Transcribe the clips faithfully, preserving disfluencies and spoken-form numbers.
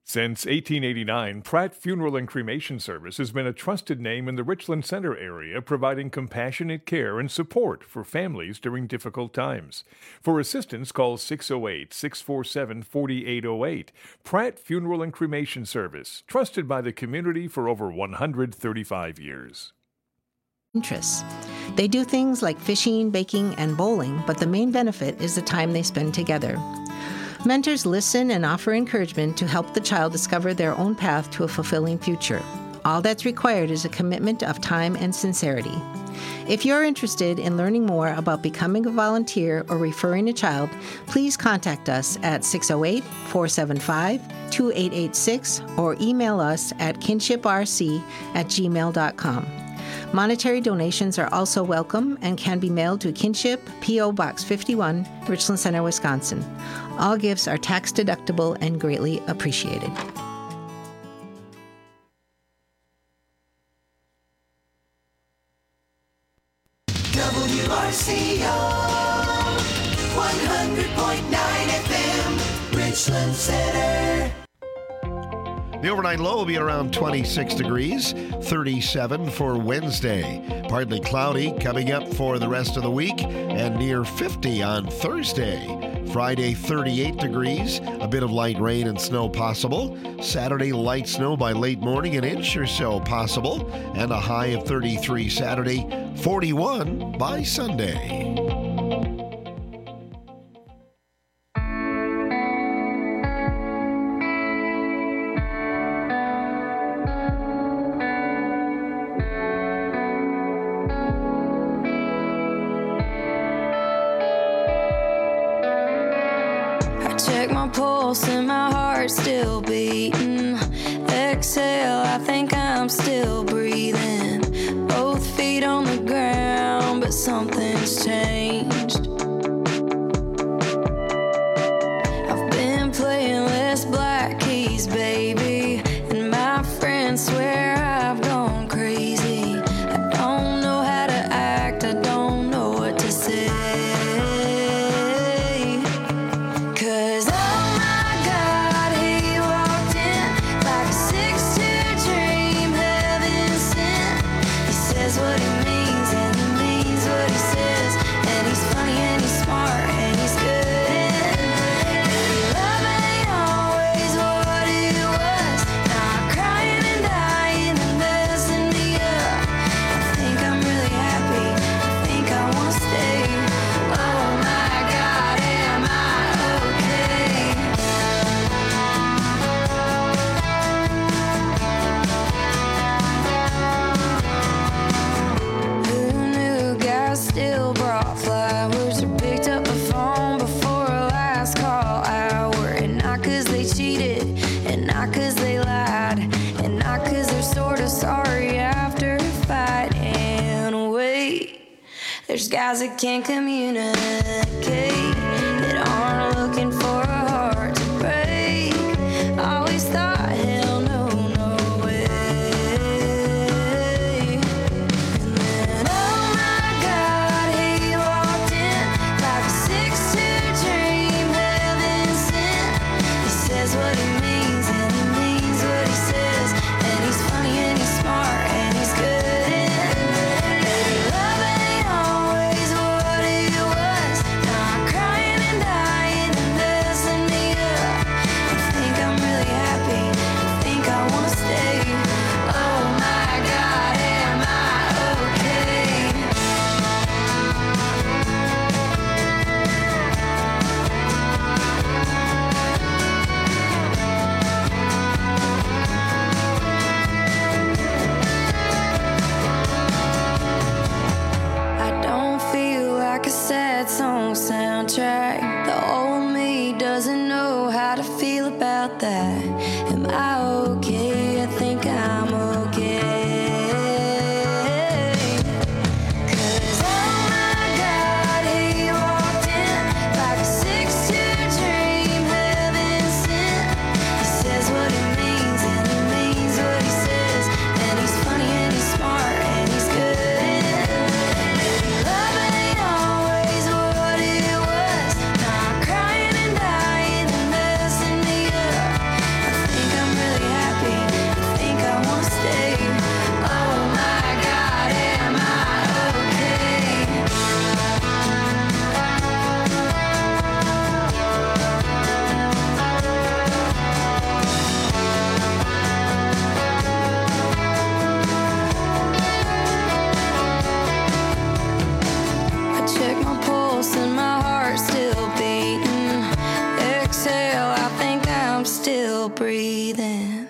Since eighteen eighty-nine, Pratt Funeral and Cremation Service has been a trusted name in the Richland Center area, providing compassionate care and support for families during difficult times. For assistance, call six oh eight, six four seven, four eight oh eight. Pratt Funeral and Cremation Service, trusted by the community for over one hundred thirty-five years. Interests. They do things like fishing, baking, and bowling, but the main benefit is the time they spend together. Mentors listen and offer encouragement to help the child discover their own path to a fulfilling future. All that's required is a commitment of time and sincerity. If you're interested in learning more about becoming a volunteer or referring a child, please contact us at six oh eight, four seven five, two eight eight six or email us at kinship r c at gmail dot com. Monetary donations are also welcome and can be mailed to Kinship, P O. Box fifty-one, Richland Center, Wisconsin. All gifts are tax deductible and greatly appreciated. W R C O, one hundred point nine F M, Richland Center. The overnight low will be around twenty-six degrees, thirty-seven for Wednesday. Partly cloudy coming up for the rest of the week and near fifty on Thursday. Friday, thirty-eight degrees, a bit of light rain and snow possible. Saturday, light snow by late morning, an inch or so possible. And a high of thirty-three Saturday, forty-one by Sunday. Check my pulse and my heart's still beating. Exhale, I think I'm still breathing. Both feet on the ground, but something's changed. I've been playing less black keys, baby, and my friends swear I've gone crazy. I don't know how to act, I don't know what to say. There's guys that can't communicate, that aren't looking for a heart to break. Always thought, hell no, no way. And then, oh my God, he walked in like a six two dream, heaven sent. He says what he means and he means what he says. And he's funny and he's smart and he's good. Song soundtrack. The old me doesn't know how to feel about that. Am I okay? I think I'm okay. Cause oh my God, he walked in like a six two dream, heaven sent. He says what he means and he means what he says. And he's funny and he's smart and he's good. I think I'm still breathing.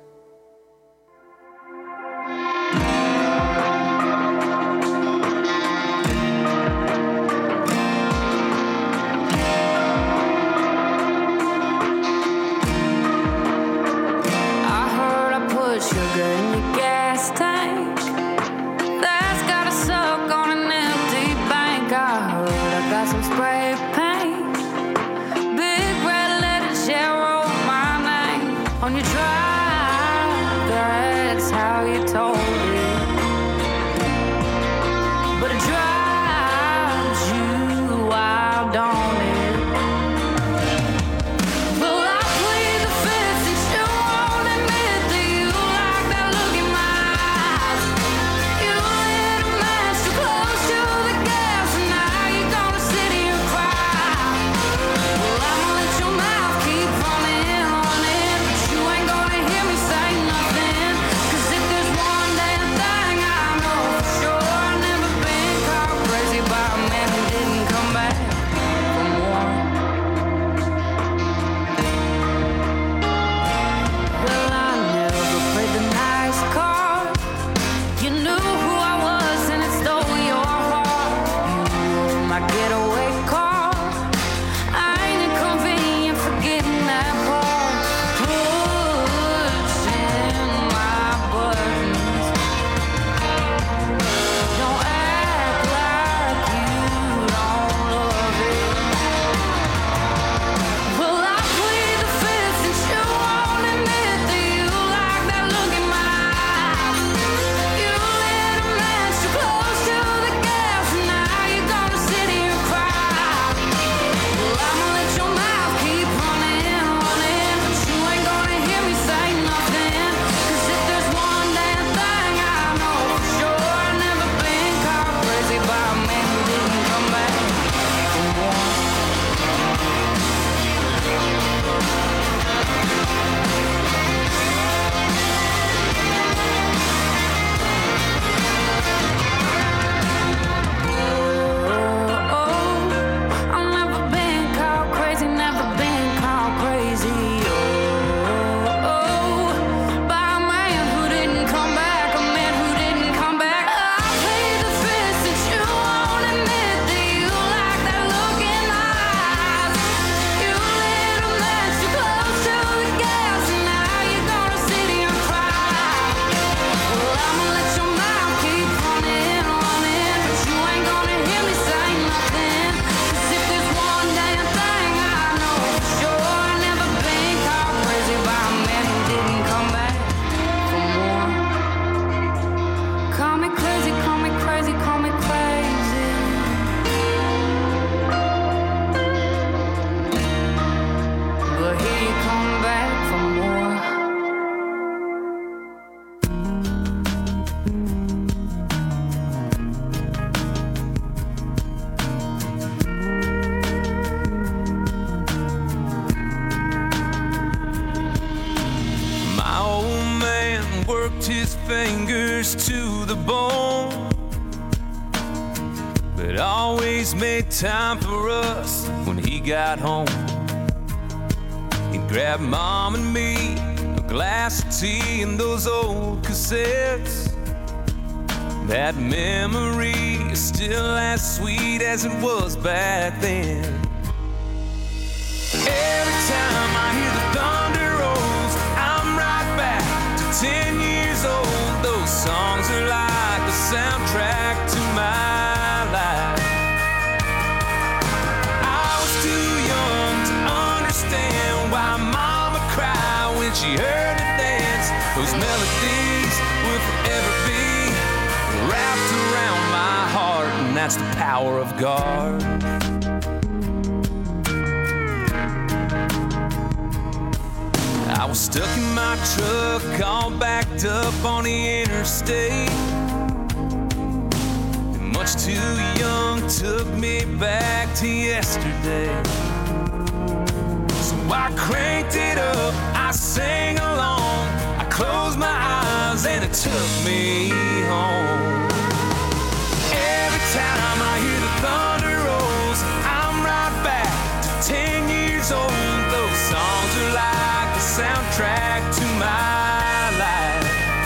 his fingers to the bone, but always made time for us when he got home. He'd grab Mom and me a glass of tea and those old cassettes. That memory is still as sweet as it was back then. Every time I hear the thunder rolls, I'm right back to ten years old. Those songs are like the soundtrack to my life. I was too young to understand why Mama cried when she heard the dance. Those melodies will forever be wrapped around my heart, and that's the power of God. I was stuck in my truck, all backed up on the interstate. And much too young took me back to yesterday. So I cranked it up, I sang along, I closed my eyes and it took me home. Every time I hear the thunder rolls, I'm right back to ten years old. Those songs are like the soundtrack to my life.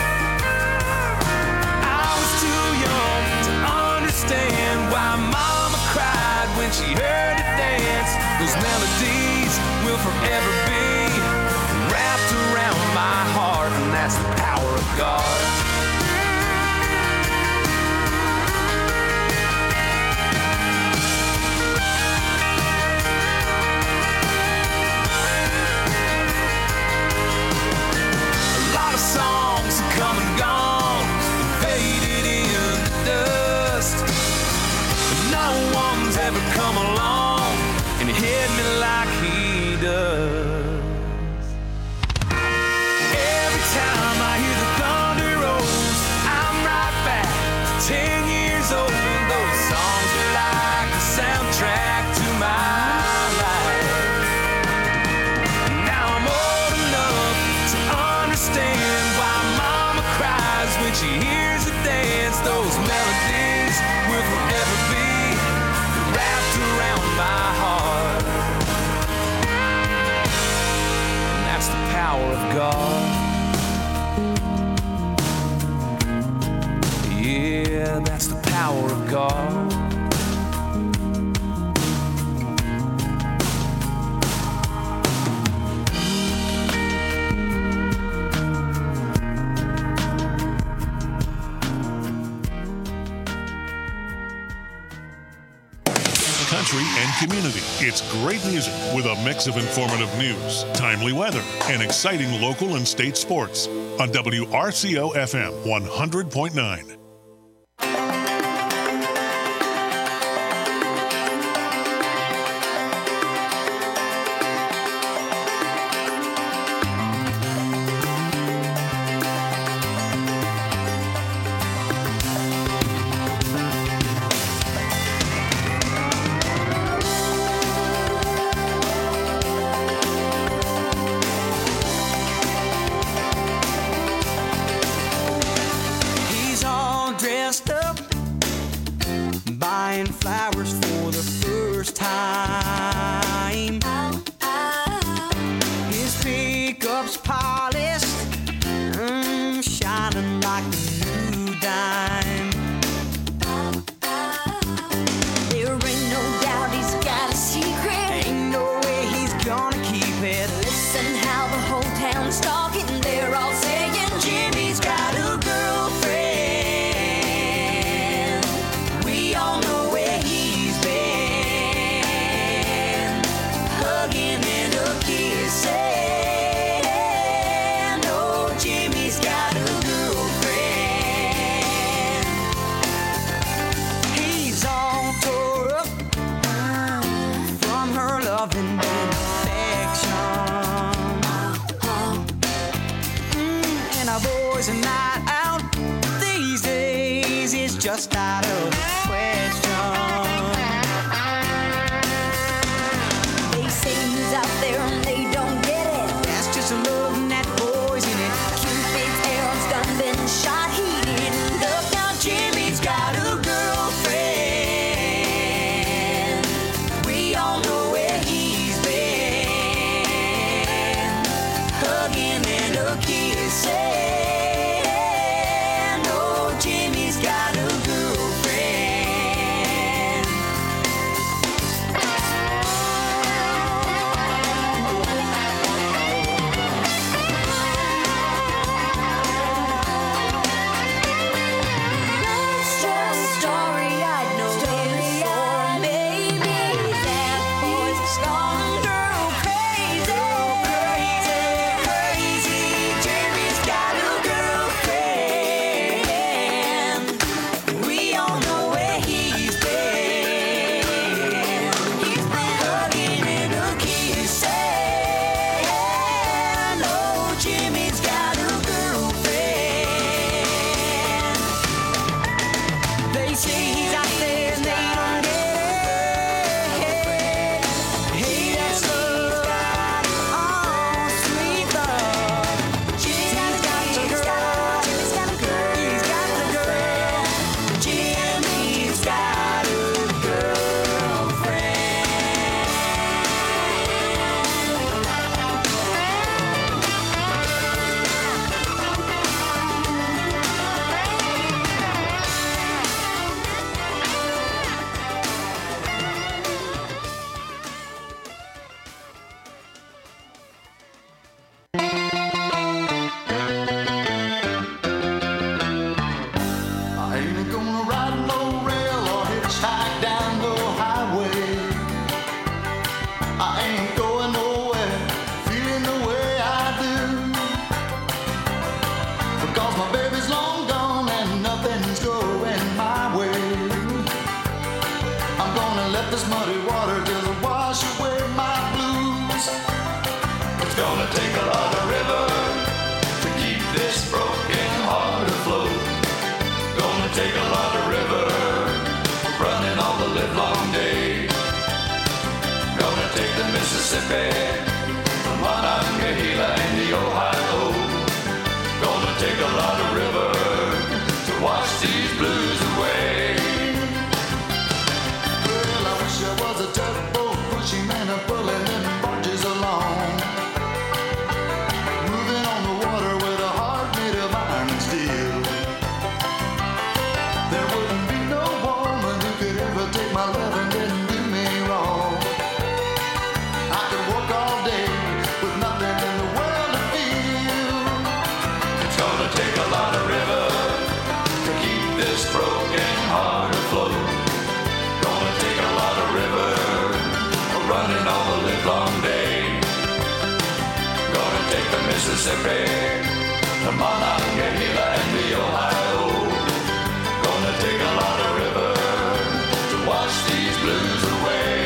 I was too young to understand why Mama cried when she heard it dance. Those melodies will forever be wrapped around my heart, and that's the power of God. Songs have come and gone and faded in the dust, but no one's ever come along and hit me like he does. Every time I hear the thunder rolls, I'm right back to ten years old. Those songs are like a soundtrack to my life. Now I'm old enough to understand when she hears the dance. Those melodies will forever be wrapped around my heart, and that's the power of God. Yeah, that's the power of God. Country and community. It's great music with a mix of informative news, timely weather, and exciting local and state sports on W R C O F M one hundred point nine. Just out of the question. They say he's out there and they don't get it. That's just love that poison in it. Cupid's arrow's done been shot. He didn't look. Now Jimmy's got a girlfriend. We all know where he's been, hugging and a kissing. Oh, Jimmy's got a girlfriend. Mississippi, the Monongahela and the Ohio. Gonna take a lot of river to wash these blues away.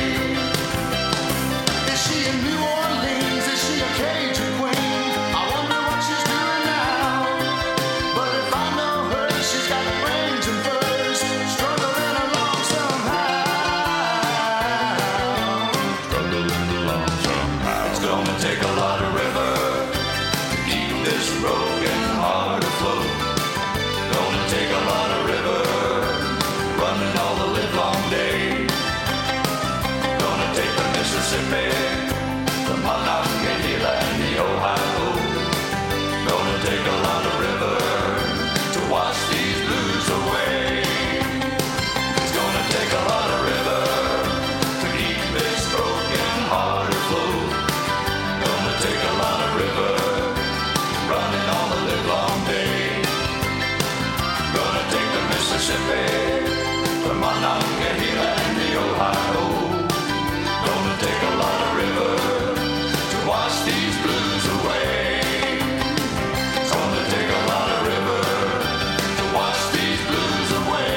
Is she in New Orleans? Is she a Cajun queen? I wonder what she's doing now. But if I know her, she's got brains and furs, struggling along somehow. Struggling along somehow. It's gonna take a lot of river to keep this broken heart afloat. Gonna take a lot of river running all the livelong day. Gonna take the Mississippi, the Monongahela and the Ohio. Gonna take a lot of river to wash these blues away. It's gonna take a lot of river to keep this broken heart afloat. Gonna take a lot of river running all the livelong day. Gonna take the Mississippi, the Monongahela and the Ohio. Gonna take a lot of river to wash these blues away. Gonna take a lot of river to wash these blues away.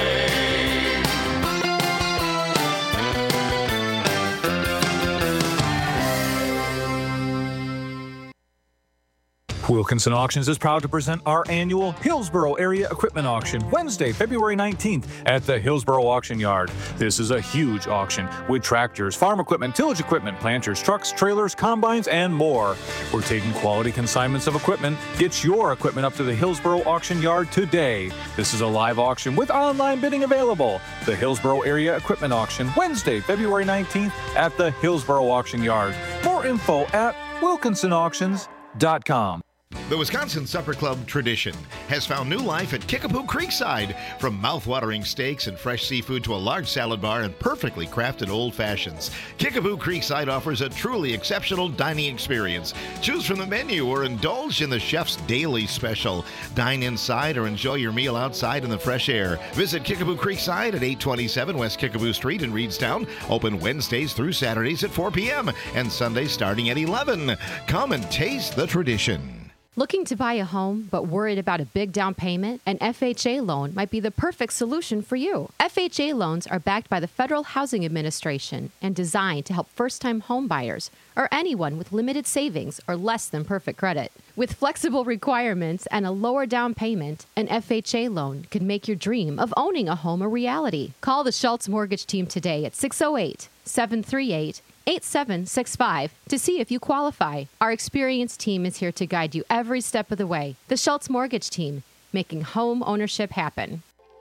Wilkinson Auctions is proud to present our annual Hillsboro Area Equipment Auction, Wednesday, February nineteenth at the Hillsboro Auction Yard. This is a huge auction with tractors, farm equipment, tillage equipment, planters, trucks, trailers, combines, and more. We're taking quality consignments of equipment. Get your equipment up to the Hillsboro Auction Yard today. This is a live auction with online bidding available. The Hillsboro Area Equipment Auction, Wednesday, February nineteenth at the Hillsboro Auction Yard. More info at wilkinson auctions dot com. The Wisconsin Supper Club tradition has found new life at Kickapoo Creekside. From mouth-watering steaks and fresh seafood to a large salad bar and perfectly crafted old fashions, Kickapoo Creekside offers a truly exceptional dining experience. Choose from the menu or indulge in the chef's daily special. Dine inside or enjoy your meal outside in the fresh air. Visit Kickapoo Creekside at eight twenty-seven West Kickapoo Street in Reedstown. Open Wednesdays through Saturdays at four p.m. and Sundays starting at eleven. Come and taste the tradition. Looking to buy a home but worried about a big down payment? An F H A loan might be the perfect solution for you. F H A loans are backed by the Federal Housing Administration and designed to help first-time home buyers or anyone with limited savings or less than perfect credit. With flexible requirements and a lower down payment, an F H A loan could make your dream of owning a home a reality. Call the Schultz Mortgage Team today at six oh eight, seven three eight, eight seven six five to see if you qualify. Our experienced team is here to guide you every step of the way. The Schultz Mortgage Team, making home ownership happen.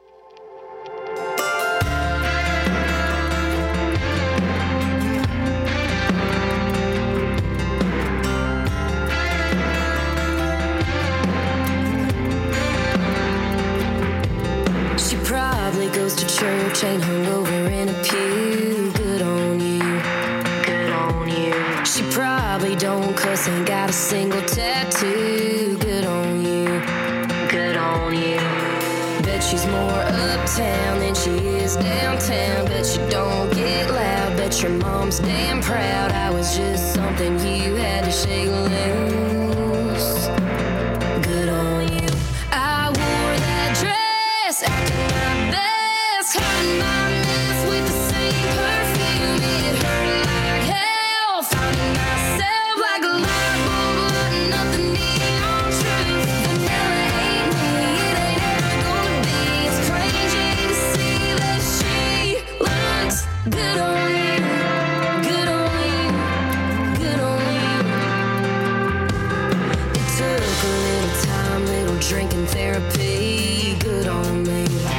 She probably goes to church, ain't hungover in a pew. Good on you. Good on you. She probably don't cuss, ain't got a single tattoo. Good on you. Good on you. Bet she's more uptown than she is downtown. Bet you don't get loud. Bet your mom's damn proud. I was just something you had to shake loose. Good on you. I wore that dress, acting my best, hiding my mess with the same perfume. It hurt like hell, finding myself like a light bulb, lighting up the neon truth. Vanilla ain't me, it ain't ever gonna be. It's crazy to see that she looks good on you, good on you, good on you. It took a little time, little drinking therapy, good on me.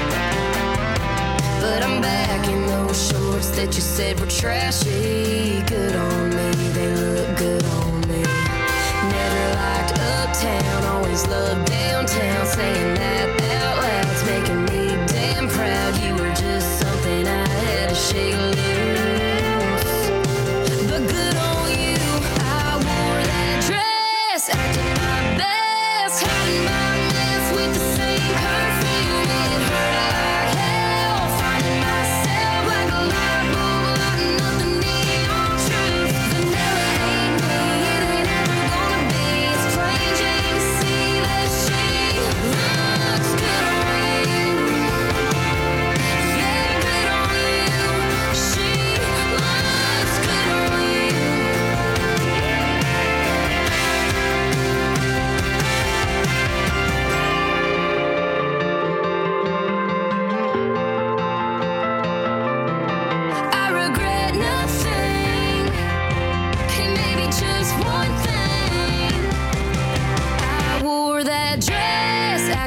But I'm back in those shorts that you said were trashy. Good on me, they look good on me. Never liked uptown, always loved downtown. Saying that out loud's making me damn proud. You were just something I had to shake loose. But good on you, I wore that dress, acting my best, hiding my mess with the same perfume. It hurt like hell, finding myself like a light bulb, lighting up the neon truth. Vanilla ain't me, it ain't ever gonna be. It's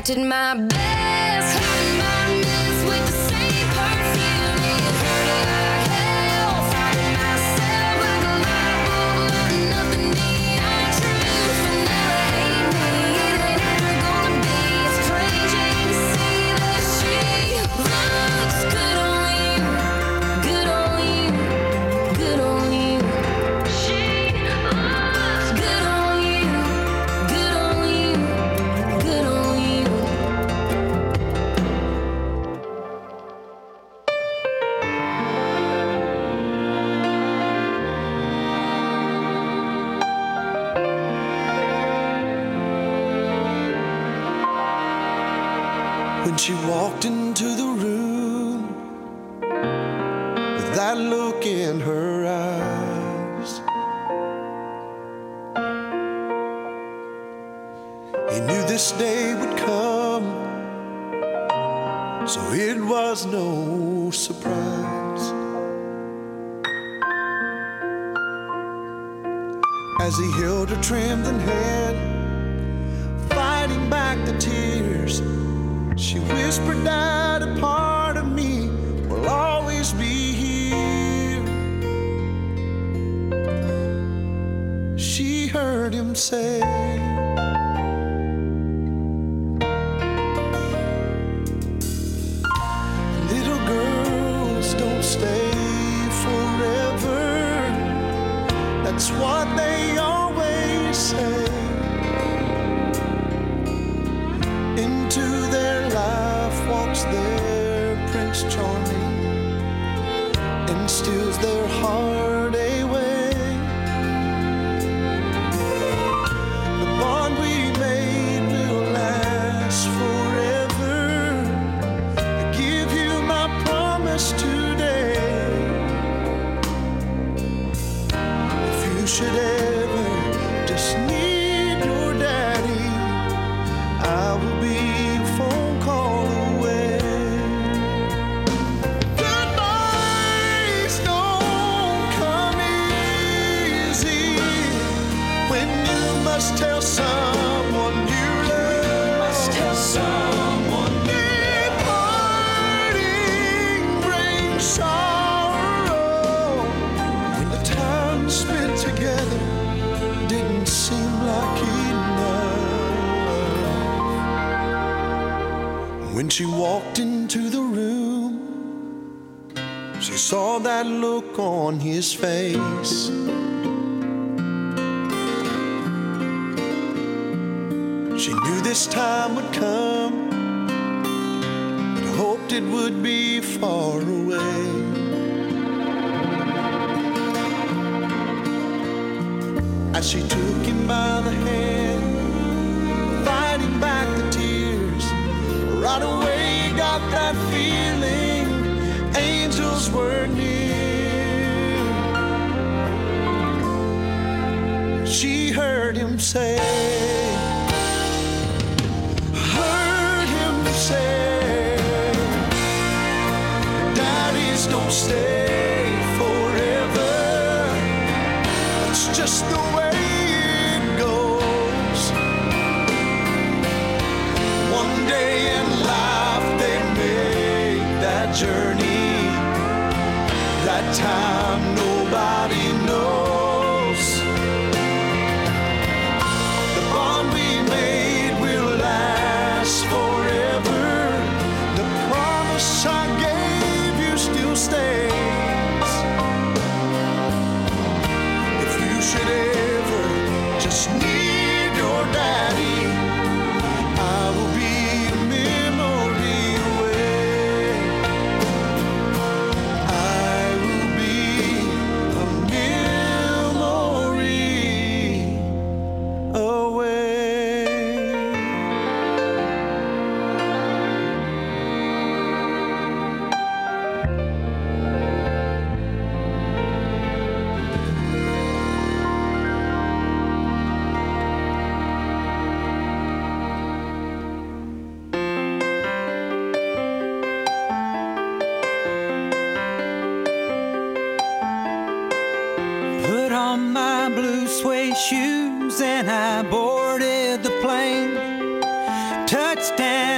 Did my best, hiding my mess with the same perfume. It hurt like hell, finding myself like a light bulb, lighting up the neon truth. But never hate me, it ain't ever gonna be. It's crazy to see that she looks good on you, good on you, good on you. She looks good on you, good on you, good on you. When she walked into the room with that look in her eyes, he knew this day would come, so it was no surprise. As he held her trembling hand, fighting back the tears, she whispered that a part of me will always be here. She heard him say, little girls don't stay forever. That's what they always say. Into their life walks their Prince Charming and steals their heart away. The bond we made will last forever. I give you my promise today. If you should ever just need your daddy, I will be a phone call away. Goodbyes don't come easy when you must tell someone you love. Must tell someone you parting brings sorrow when the time spent together didn't seem like enough. When she walked into the room, she saw that look on his face. She knew this time would come, but hoped it would be far away. As she took him by the hand, fighting back the tears, right away he got that feeling angels were near. She heard him say, heard him say, daddies don't stay forever. It's just the way it goes. One day in life they make that journey, that time nobody knows. The bond we made will last forever. The promise I gave you still stays. If you should ever just need your daddy, I will be a memory away. I will be a memory away. Put on my blue suede shoes and I boarded the plane. Touchdown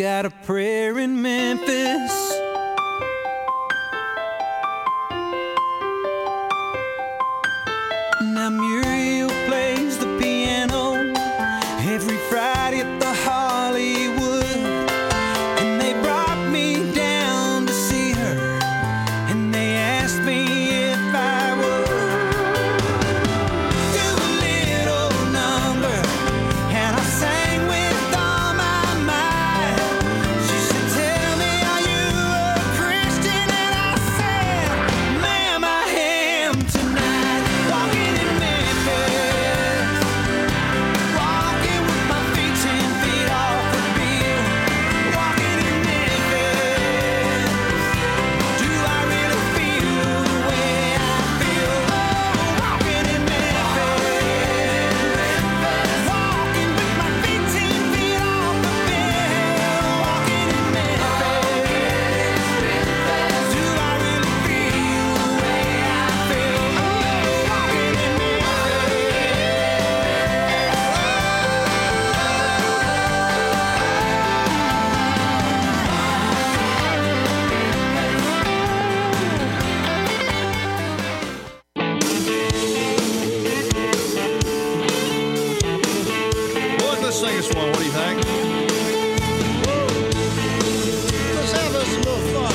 got a prayer in Memphis. Now Muriel plays the piano every Friday at the Hollywood, and they brought me down to see her, and they asked me if I would do a little number, and I sang with all my might. She said, "Tell me, are you a Christian?" And I said, "Ma'am, I am tonight." Walking in Memphis, walking with my feet ten feet off the bill. Walking in Memphis, do I really feel the way I feel? Oh, walking in Memphis, walking with my feet ten feet off the bill. Walking in Memphis, do I really feel the way I feel? Oh, walking in Boys, let's sing us one. What do you think? Let's have us a little fun.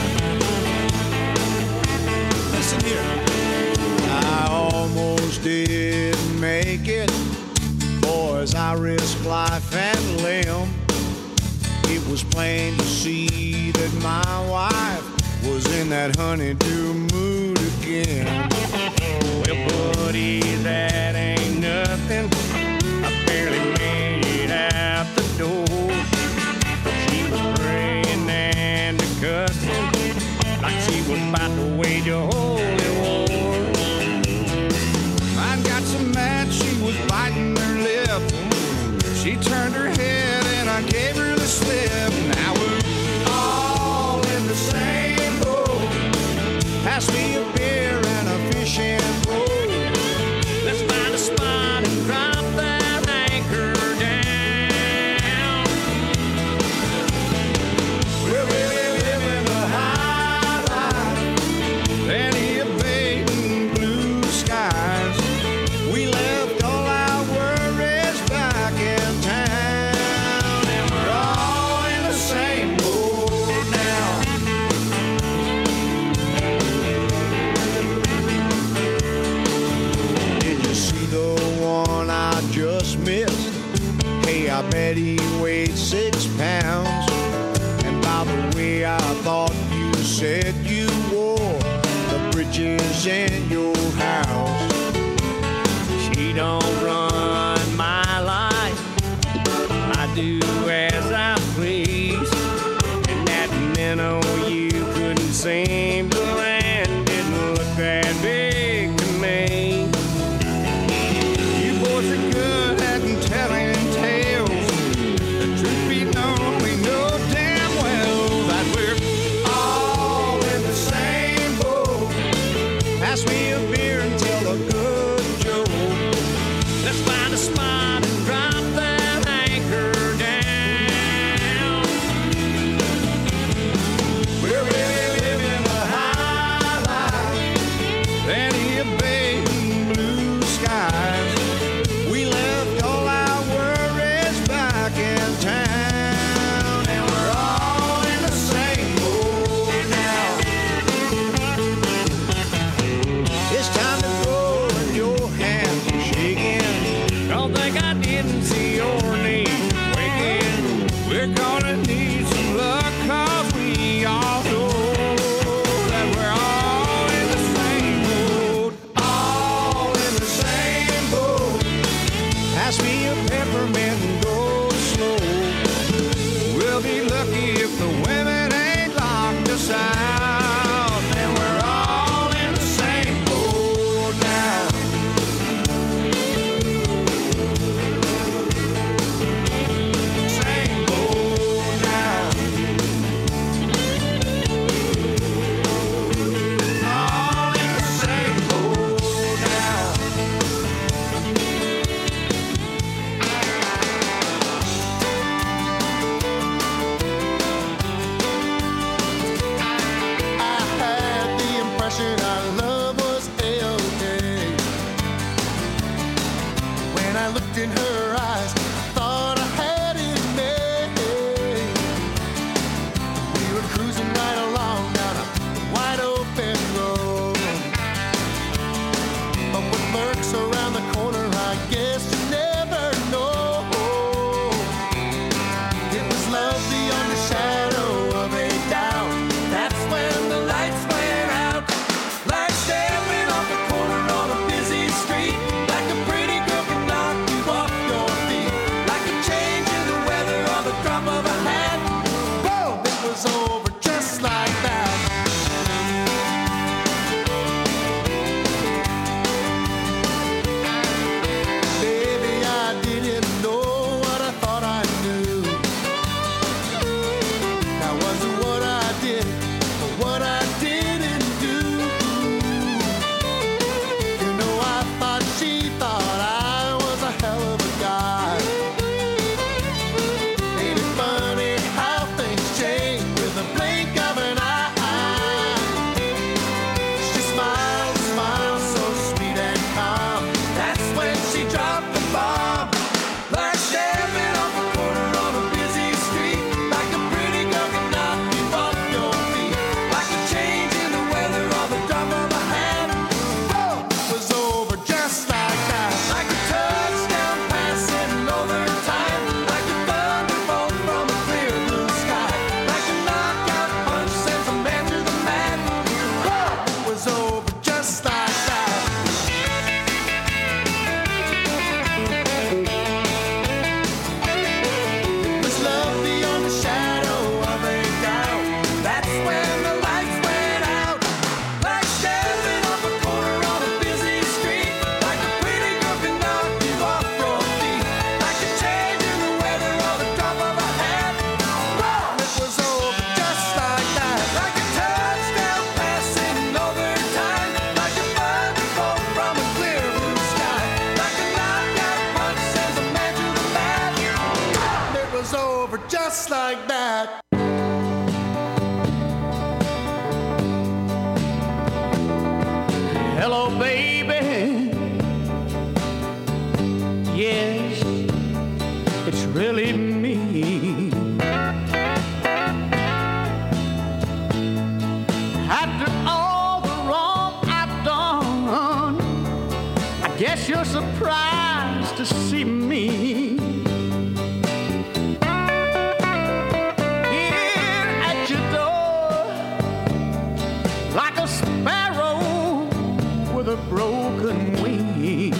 Listen here. I almost didn't make it. Boys, I risked life and limb. It was plain to see that my wife was in that honeydew mood again. Well, buddy, that ain't nothing. I barely made it out the door. She was praying and cussing like she was about to wage a holy war. I got so mad she was biting her lip. She turned her head and I gave her the slip. Now we're all in the same boat. Pass me a beer and a fishing pole. Let's find a spot and drop that anchor down. We're really living the high life. Plenty of bait and blue skies. We left all our worries back in town, and we're all in the same boat now. Did you see the one I just missed? Hey, I bet he weighed six pounds. And by the way, I thought you said you wore the bridges in your house. She don't run my life. I do as I please. And that minnow you couldn't seem to land didn't look that big to me. You boys are good at telling tales. The truth be known, we know damn well that we're all in the same boat. Pass me a beer and tell a good joke. Let's find a spot and drop that anchor down. We're really living a high life. Plenty of bait and blue skies. We left all our worries back in town, and we're all in the same boat now. It's time to go and your hands are shaking. Don't think I didn't see your knees waking. We're gonna need some luck, 'cause we all know that we're all in the same boat. All in the same boat. Pass me a peppermint and go slow. We'll be lucky if the women ain't locked us out. And we're all in the same boat now. Same boat now. All in the same boat now. I looked in her eyes, thought I had it made. We were cruising right along down a wide open road. But what lurks around the corner, I guess you never know. It was love beyond the shadow of a doubt. That's when the lights went out. Like stepping off the corner on a busy street. Like a pretty girl can knock you off your feet. Like a change in the weather or the drop of a hat. Boom! It was over just like that. Baby, I didn't know what I thought I knew. That wasn't what I did, but what I didn't do. You know, I thought she thought I was a hell of a guy. Ain't it funny how things change with a blink of an eye? She smiled, smiled so sweet and calm. That's when she dropped the bomb. Like stepping off a corner on a busy street. Like a pretty girl can knock you off your feet. Like a change in the weather or the drop of a hat. Boom! It was over just like that. Like a touchdown passing over time. Like a thunderbolt from a clear blue sky. Like a knockout punch sends a man to the mat. Boom! It was over just like that. It was love beyond the shadow of a doubt. That's when the lights went out. Like stepping off a corner on a busy street. Like a pretty girl can knock you off your feet. Like a change in the weather or the drop of a hat. Boom! It was over just like that. Like a touchdown passing over time. Like a thunderbolt from a clear blue sky. Like a knockout punch sends a man to the mat. Boom! It was over just like that. Hello, baby. Yes, it's really me. After all the wrong I've done, I guess you're surprised to see me here at your door, like a sparrow with a broken wing.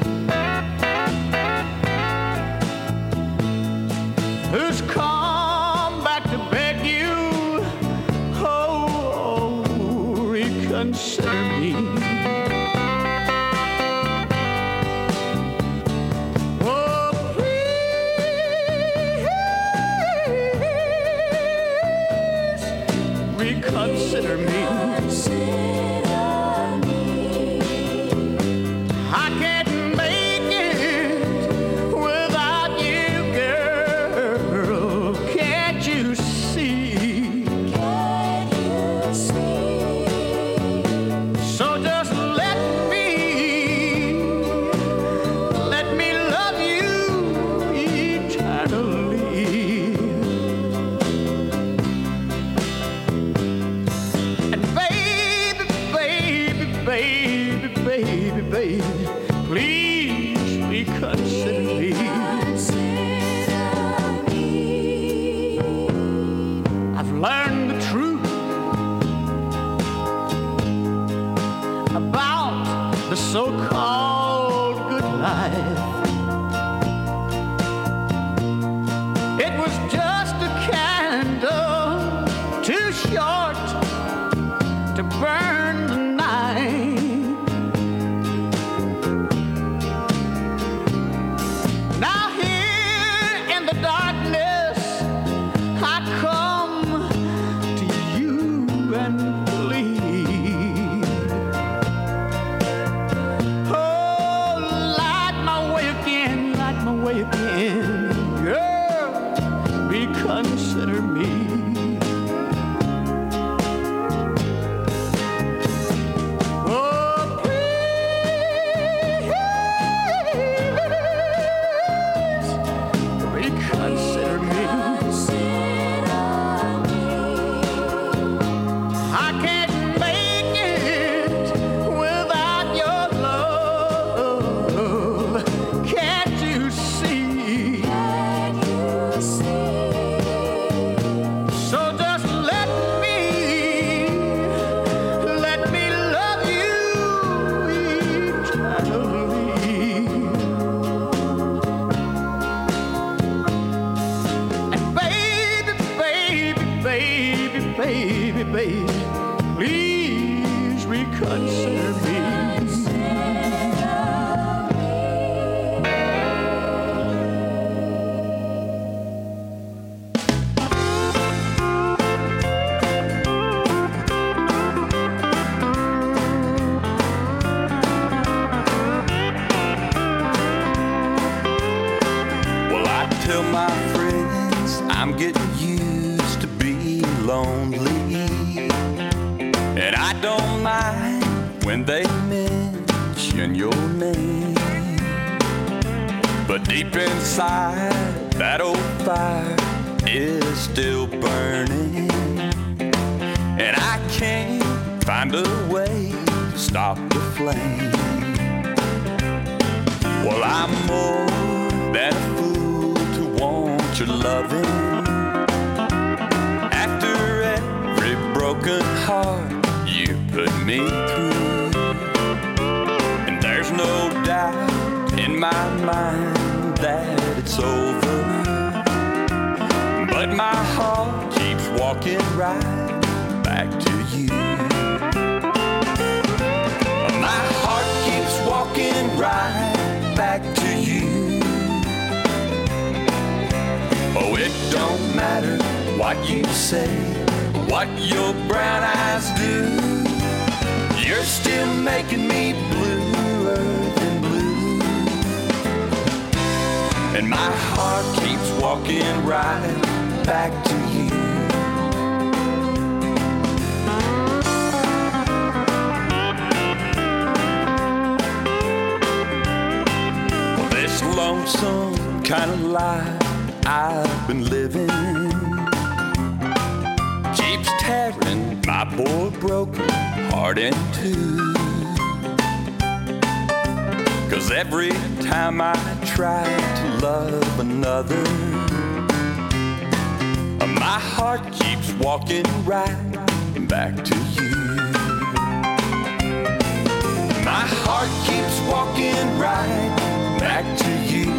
Who's come back to beg you? Oh, oh, reconsider me. Oh, please reconsider me. I can't make it without you, girl. Can't you see? Can't you see? So just let me, let me love you eternally. And baby, baby, baby, baby, baby, please reconsider me. I've learned the truth about the so-called good life. It was just a candle too short to burn the night. Now here in the darkness, I come to you and plead. Oh, light my way of when they mention your name. But deep inside, that old fire is still burning, and I can't find a way to stop the flame. Well, I'm more than a fool to want your loving. After every broken heart you put me through, and there's no doubt in my mind that it's over, but my heart keeps walking right back to you. My heart keeps walking right back to you. Oh, it don't matter what you say, what your brown eyes do, you're still making me bluer than blue. And my heart keeps walking right back to you. Well, this lonesome kind of life I've been living keeps tearing my poor broken heart in two. 'Cause every time I try to love another, my heart keeps walking right back to you. My heart keeps walking right back to you.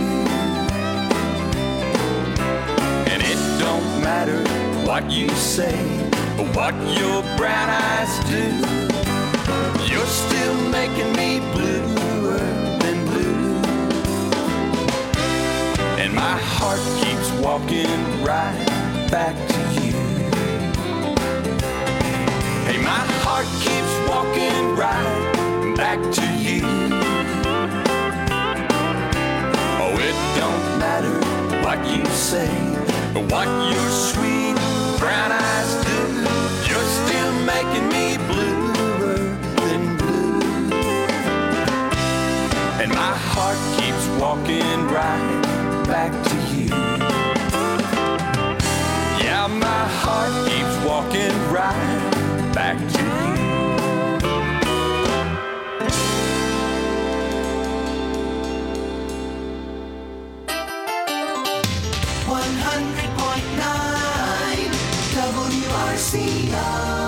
And it don't matter what you say or what your brown eyes do, you're still making me bluer than blue. And my heart keeps walking right back to you. Hey, my heart keeps walking right back to you. Oh, it don't matter what you say or what your sweet brown eyes do, you're still making me bluer than blue. And my heart keeps walking right back to you. Yeah, my heart keeps walking right back to you. one hundred point nine W R C O.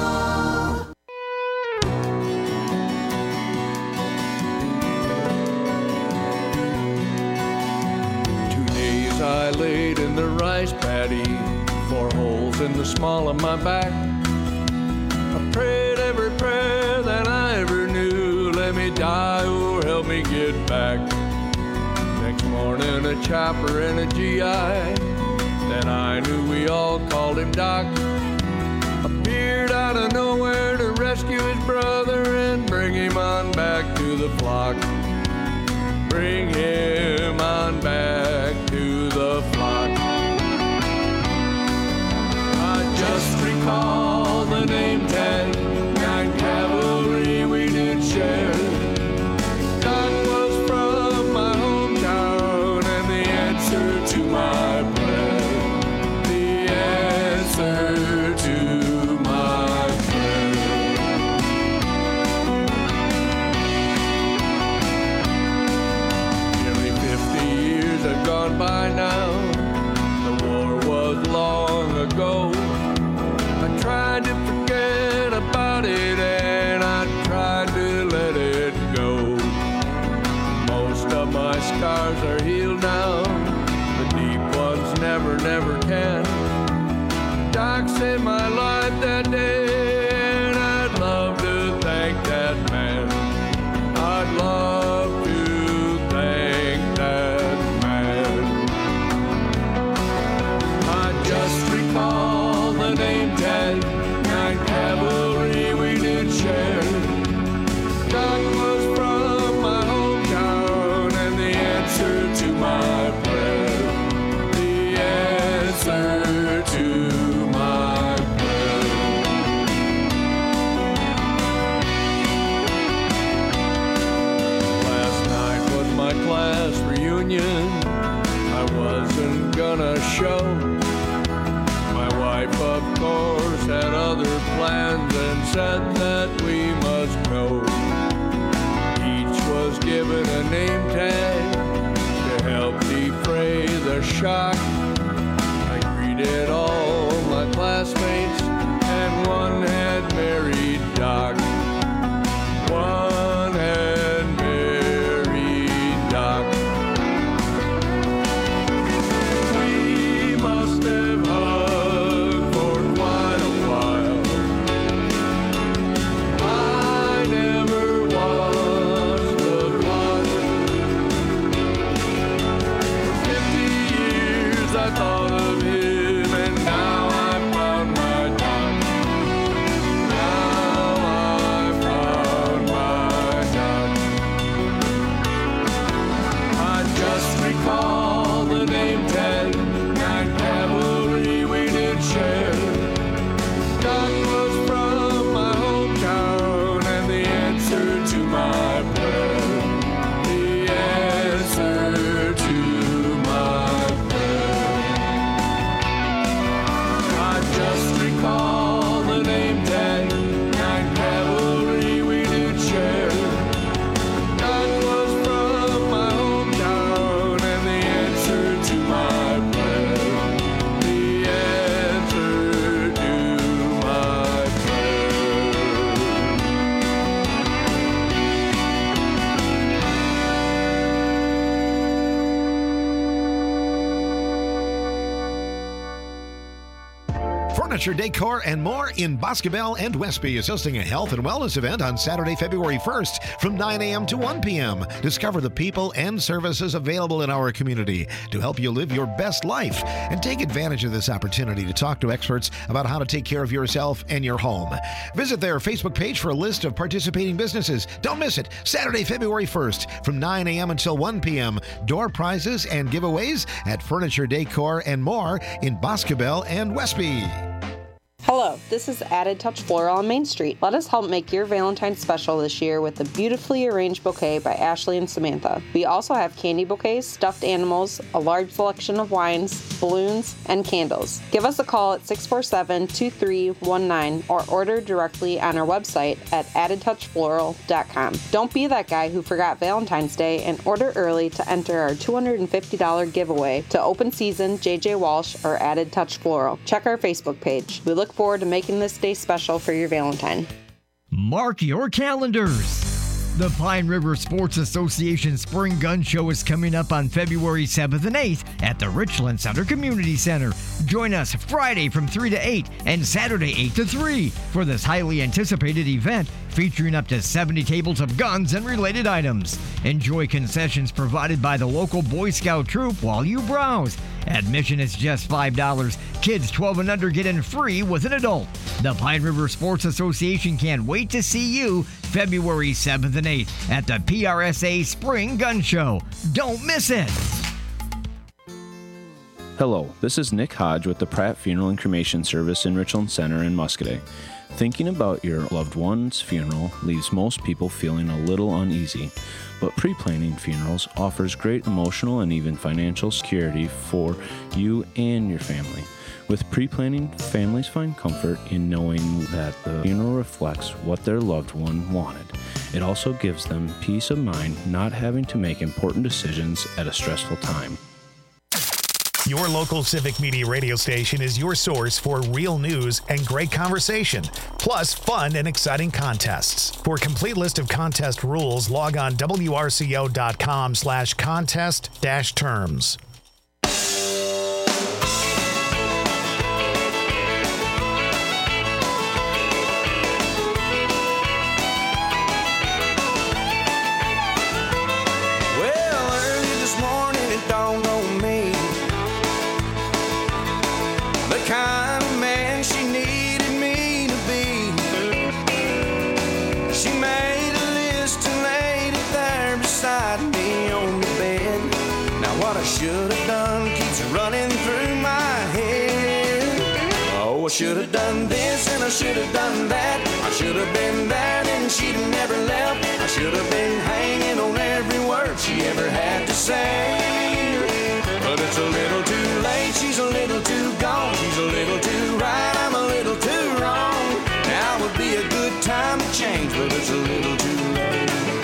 Two days I laid in the rice paddy, four holes in the small of my back. I prayed every prayer that I ever knew, let me die or help me get back. Next morning a chopper and a G I that I knew, we all called him Doc, appeared out of nowhere to rescue his brother and bring him on back to the flock. Bring him on back to the flock. I just recall the name tag, nine Cavalry we did share. Doc was from my hometown and the answer to my prayer, the answer to my prayer. Nearly fifty years have gone by now, the war was long ago. I tried to forget about it and I tried to let it go. Most of my scars are healed now, the deep ones never, never can. Doc saved my life that day and I'd love to thank that man. I'd love to thank that man. I just recall the name tag, nine Cavalry we did share. Doc was from my hometown and the answer to my prayer, the answer to my prayer. class reunion I wasn't gonna show. My wife, of course, had other plans and said that we must go. Each was given a name tag to help defray the shock. I greeted all my classmates, and one had married Doc. One had married Doc. We must have hugged for quite a while. I never was the one. For fifty years I thought of him, and now I found my Doc. Now I found my Doc. I just recall the name tag, nine cavalry we did share. Doc was from my hometown, and the answer to my prayer, the answer to my prayer. I just recall the name tag, nine cavalry we did share. Doc was from my hometown, and the answer to my prayer, the answer to my prayer. Furniture, decor, and more in Boscobel and Westby is hosting a health and wellness event on Saturday, February first from nine a.m. to one p.m. Discover the people and services available in our community to help you live your best life, and take advantage of this opportunity to talk to experts about how to take care of yourself and your home. Visit their Facebook page for a list of participating businesses. Don't miss it. Saturday, February first from nine a.m. until one p.m. Door prizes and giveaways at Furniture, Decor, and more in Boscobel and Westby. Hello, this is Added Touch Floral on Main Street. Let us help make your Valentine's special this year with the beautifully arranged bouquet by Ashley and Samantha. We also have candy bouquets, stuffed animals, a large selection of wines, balloons, and candles. Give us a call at six four seven, two three one nine or order directly on our website at added touch floral dot com. Don't be that guy who forgot Valentine's Day, and order early to enter our two hundred fifty dollars giveaway to Open Season, J J Walsh, or Added Touch Floral. Check our Facebook page. We look forward to making this day special for your Valentine. Mark your calendars. The Pine River Sports Association Spring Gun Show is coming up on February seventh and eighth at the Richland Center Community Center. Join us Friday from three to eight and Saturday eight to three for this highly anticipated event featuring up to seventy tables of guns and related items. Enjoy concessions provided by the local Boy Scout troop while you browse. Admission is just five dollars. Kids twelve and under get in free with an adult. The Pine River Sports Association can't wait to see you February seventh and eighth at the P R S A Spring Gun Show. Don't miss it! Hello, this is Nick Hodge with the Pratt Funeral and Cremation Service in Richland Center in Muscadet. Thinking about your loved one's funeral leaves most people feeling a little uneasy, but pre-planning funerals offers great emotional and even financial security for you and your family. With pre-planning, families find comfort in knowing that the funeral reflects what their loved one wanted. It also gives them peace of mind not having to make important decisions at a stressful time. Your local Civic Media radio station is your source for real news and great conversation, plus fun and exciting contests. For a complete list of contest rules, log on W R C O dot com slash contest dash terms. Kind of man she needed me to be. She made a list and laid it there beside me on the bed. Now what I should have done keeps running through my head. Oh, I should have done this and I should have done that. I should have been there and she'd have never left. I should have been hanging on every word words she ever had to say. But it's a little too late, she's a little too gone, she's a little too right, I'm a little too wrong. Now would be a good time to change, but it's a little too late.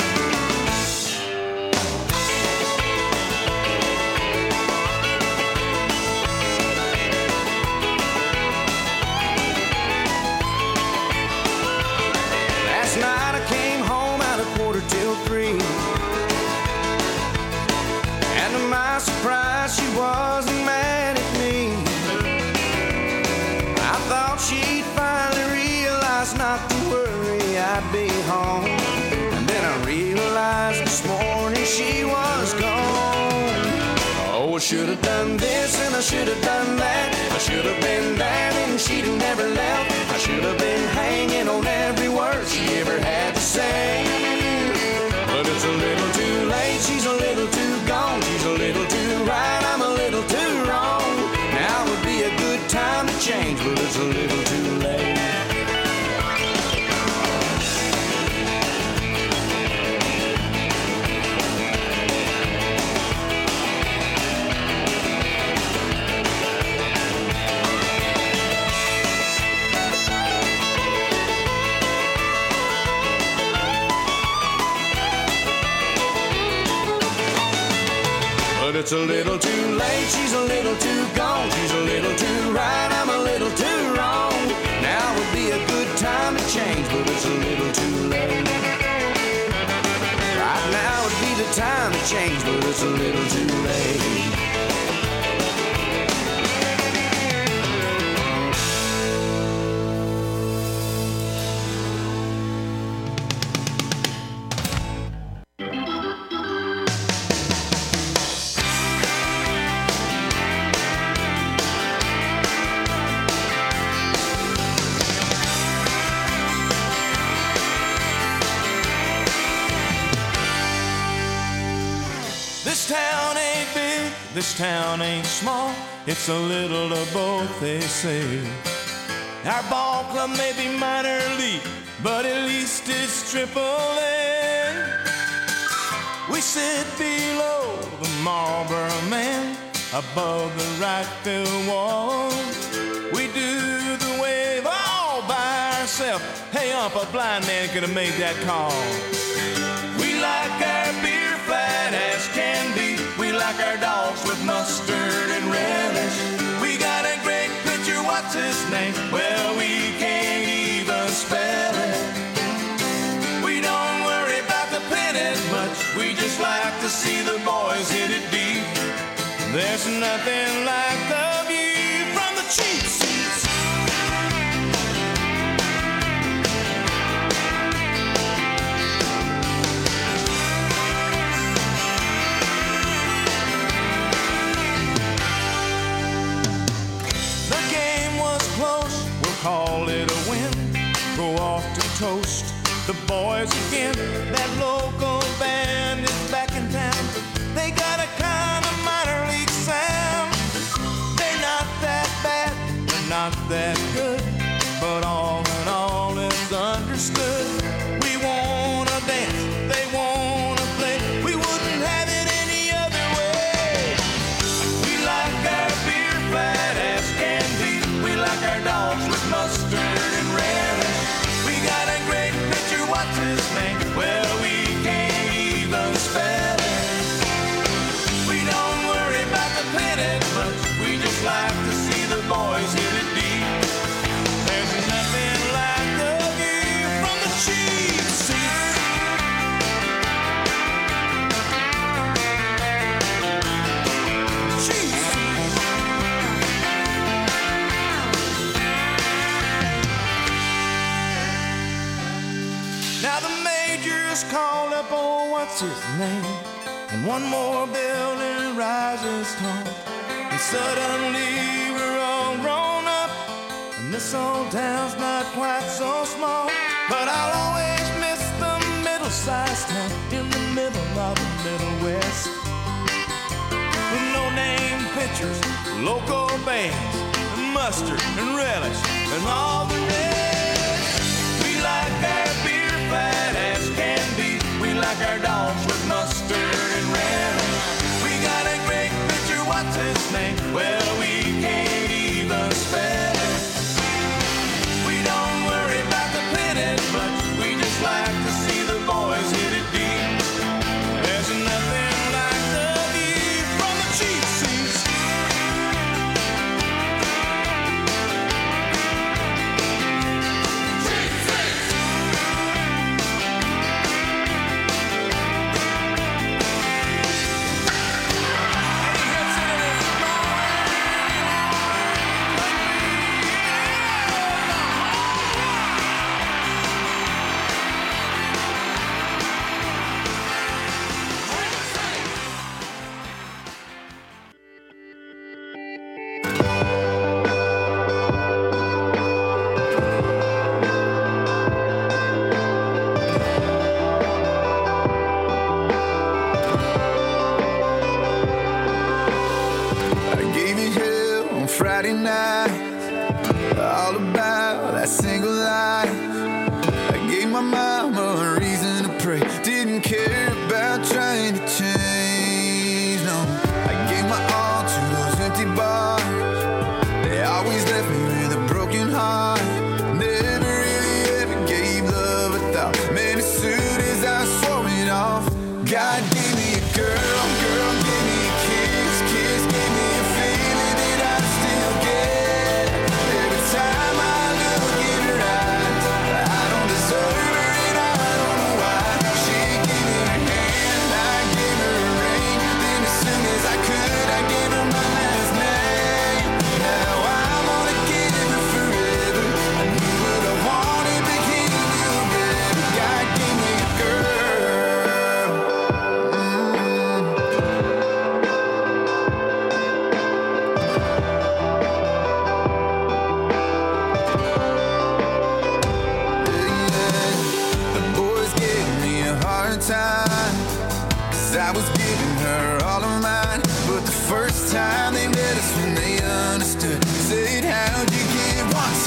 Last night I came home at a quarter till three, and to my surprise she wasn't mad at me. I thought she'd finally realize not to worry, I'd be home. And then I realized this morning she was gone. Oh, I should have done this and I should have done that. I should have been there and she'd have never left. I should have been hanging on every word she ever had to say. But it's a little too late, she's a little too gone, she's a little too right, I'm a little too wrong. Now would be a good time to change, but it's a little too late. But it's a little too late, she's a little too gone, she's a little too right, I'm a little too wrong. Now would be a good time to change, but it's a little too late. Right now would be the time to change, but it's a little too late. This town ain't big, this town ain't small. It's a little of both, they say. Our ball club may be minor league, but at least it's triple A. We sit below the Marlboro Man, above the right field wall. We do the wave all by ourselves. Hey, ump, a blind man could have made that call. We like our beer flat as can be. We like our dogs with mustard and relish. We got a great pitcher, what's his name? Well, we can't even spell it. We don't worry about the pennant much. We just like to see the boys hit it deep. There's nothing like the view from the cheap seats. Call it a win, go off to toast the boys again. That local band is back in town. They got a kind of minor league sound. They're not that bad, they're not that good, but all in all it's understood. We wanna dance, they wanna play. We wouldn't have it any other way. We like our beer flat as can be. We like our dogs with mustard and relish. We got a great pitcher, what's his name? Well, we can't even spell it. We don't worry about the pennant much. We just like to see the boys hit it deep. There's nothing like the view from the cheap seats. Cheap seats. Now the major's called up, oh, what's his name? And one more building rises tall. And suddenly we're all grown up, and this old town's not quite so small. But I'll always miss the middle-sized town in the middle of the Middle West. With no-name pitchers, local bands, and mustard and relish, and all the rest. We like our beer flat as can be. We like our dogs with mustard and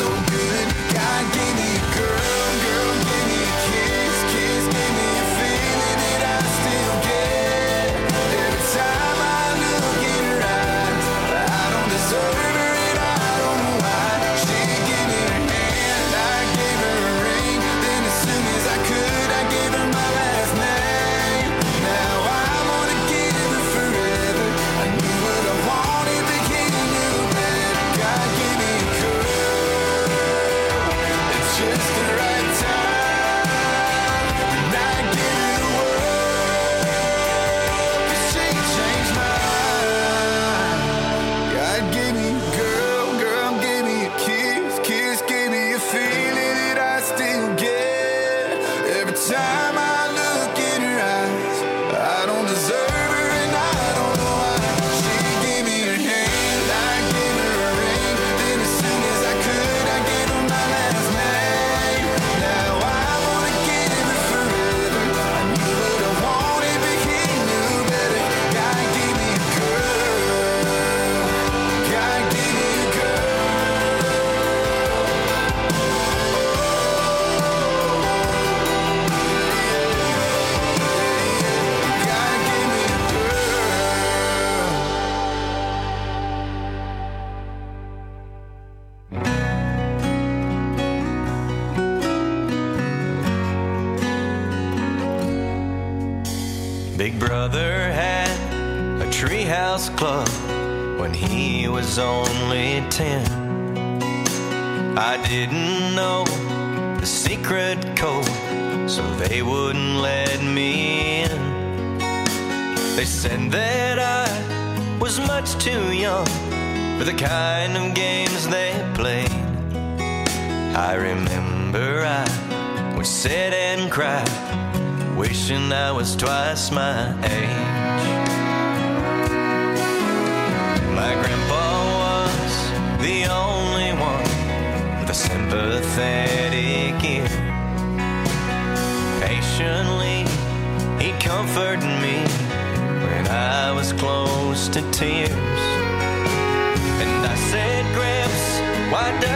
good. God gave me a girl, girl gave me a kiss, kiss gave me a feeling that I still get. Every time I look in her eyes, I don't deserve her and I don't know why. She gave me her hand, I gave her a ring. Then as soon as I could, I gave her my last name. Now I wanna give her forever. I knew what I wanted, but he knew better. God gave me a girl, it's just the right time. And I give her the world, 'cause she changed my mind. God gave me a girl, girl gave me a kiss, kiss gave me a feeling that I still get. Every time I look in her eyes, I don't deserve her and I don't know why. She gave me her hand, I gave her a ring. Then as soon as I could, I gave her my last name. Now I wanna give her forever. I knew what I wanted, but he knew better. God gave me a girl, God gave me a girl. God gave me a girl. Big brother had a treehouse club when he was only ten. I didn't know the secret code, so they wouldn't let me in. They said that I was much too young for the kind of games they played. I remember I would sit and cry, wishing I was twice my age. My grandpa was the only one with a sympathetic ear. Patiently, he comforted me when I was close to tears. And I said, Gramps, why